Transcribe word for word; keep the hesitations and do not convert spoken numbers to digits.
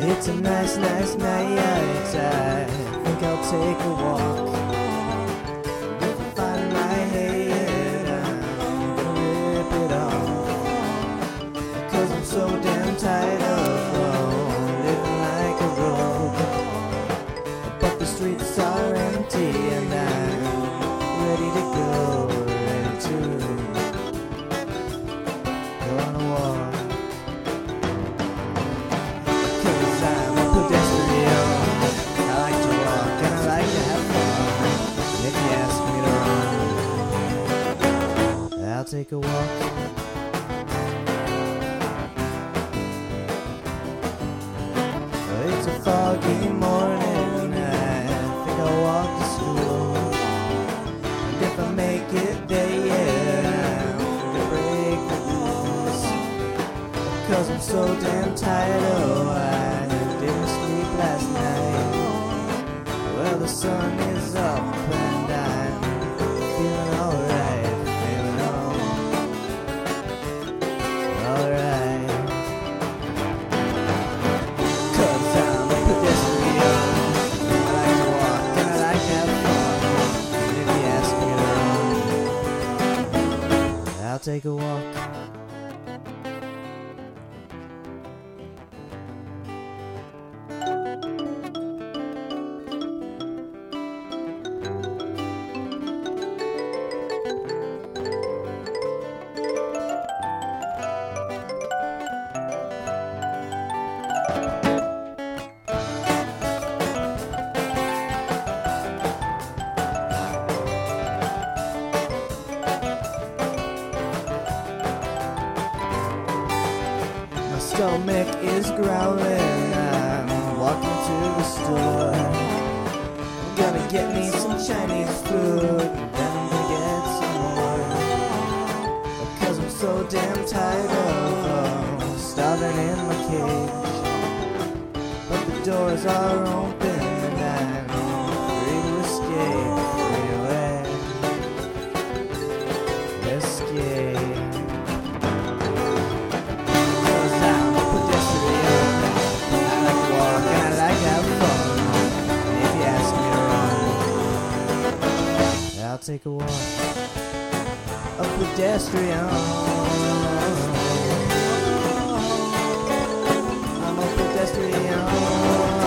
It's a nice, nice night. I think I'll take a walk. If I find my head, I'm gonna rip it off. Cause I'm so damn tired of oh, living like a rogue. But the streets are empty and I'm ready to go, ready to go on a walk. I'll take a walk. It's a foggy morning. I think I'll walk to school. And if I make it there, yeah, I'm gonna break the rules. Cause I'm so damn tired. Oh, I didn't sleep last night. Well, the sun is up and I'm feeling alright. I'll take a walk. Stomach is growling. I'm walking to the store. I'm gonna get me some Chinese food, and then I'm gonna get some more. Cause I'm so damn tired of uh, starving in my cage. But the doors are open and I'm free to escape. Anyway, escape. I'll take a walk, a pedestrian. I'm a pedestrian.